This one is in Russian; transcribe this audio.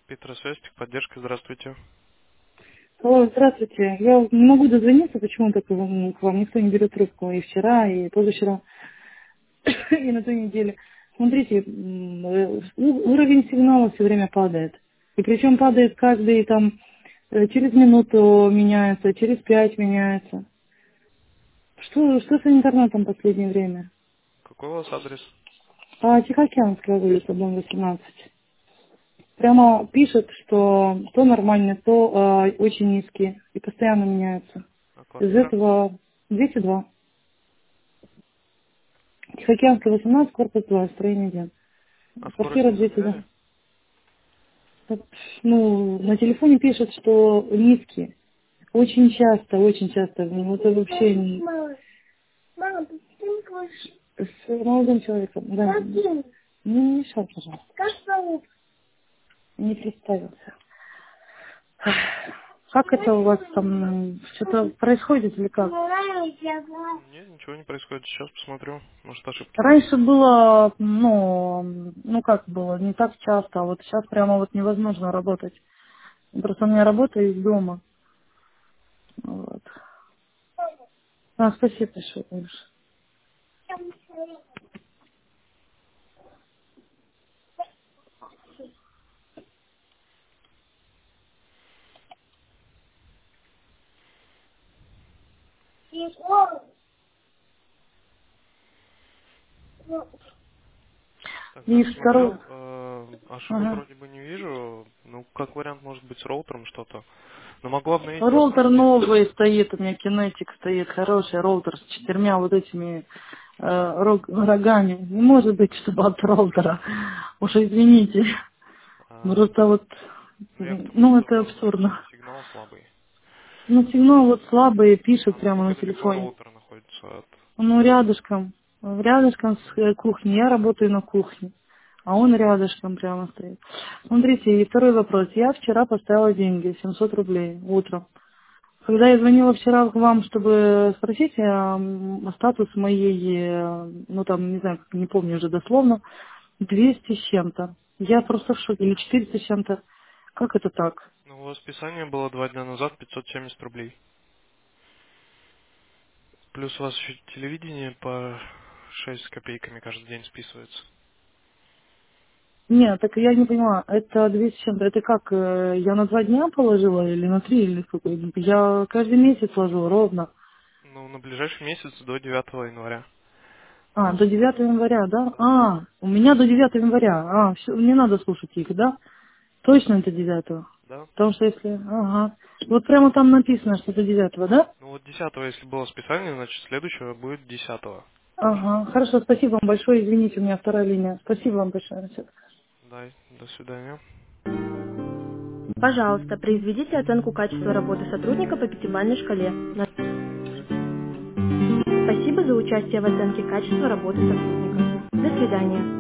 Петросвязь, техподдержка, здравствуйте. Алло, здравствуйте. Я не могу дозвониться, почему-то к вам никто не берет трубку. И вчера, и позавчера, и на той неделе. Смотрите, уровень сигнала все время падает. И причем падает каждый там через минуту меняется, через 5 меняется. Что с интернетом в последнее время? Какой у вас адрес? Тихоокеанская улица, дом 18. Прямо пишет, что то нормально, то очень низкий. И постоянно меняется. А Из квартира? этого 202. Тихоокеанская 18, корпус 2, строение 1. А скорость Квартира не 202. замеряли? Вот, ну, на телефоне пишет, что низкие. Очень часто. Ну, это вообще с молодым человеком. Да. Не мешай, пожалуйста. Не представился. Как это у вас там? Что-то происходит или как? Нет, ничего не происходит. Сейчас посмотрю. Может, ошибки какие. Раньше было, ну как было, не так часто, а вот сейчас прямо вот невозможно работать. Просто у меня работа из дома. Вот. Спасибо большое, Танюша. Так, да, И второй. посмотрел. Ошибок Ага. вроде бы не вижу. Ну, как вариант, может быть, с роутером что-то. Но могу обновить просто Роутер сеть. новый стоит, у меня кинетик стоит, хороший роутер с 4 вот этими рогами. Не может быть, чтобы от роутера. Уж извините. А, Просто вот, ну, я потому ну что это был, значит, абсурдно. сигнал слабый. Ну сигнал вот слабый, пишет А прямо насколько на далеко телефоне. роутер находится от... Ну, рядышком с кухней. Я работаю на кухне, а он рядышком прямо стоит. Смотрите, и второй вопрос. Я вчера поставила деньги, 700 рублей, утром. Когда я звонила вчера к вам, чтобы спросить статус моей, ну там, не знаю, не помню уже дословно, 200 с чем-то. Я просто в шоке, или 400 с чем-то. Как это так? Ну, у вас списание было 2 дня назад, 570 рублей. Плюс у вас еще телевидение по 6 с копейками каждый день списывается. Нет, так я не поняла, это 200 с чем-то, это как, я на 2 дня положила или на 3 или сколько? Я каждый месяц ложу ровно. Ну, на ближайший месяц до 9 января. До 9 января, да? Да. У меня до 9 января. Все, не надо слушать их, да? Точно это 9. Да? Потому что если, ага. Вот прямо там написано, что это 9, да? Ну вот 10, если было списание, значит следующего будет 10. Ага, хорошо, спасибо вам большое, извините, у меня вторая линия. Спасибо вам большое, Расет. Да, до свидания. Пожалуйста, произведите оценку качества работы сотрудника по пятибалльной шкале. Спасибо за участие в оценке качества работы сотрудника. До свидания.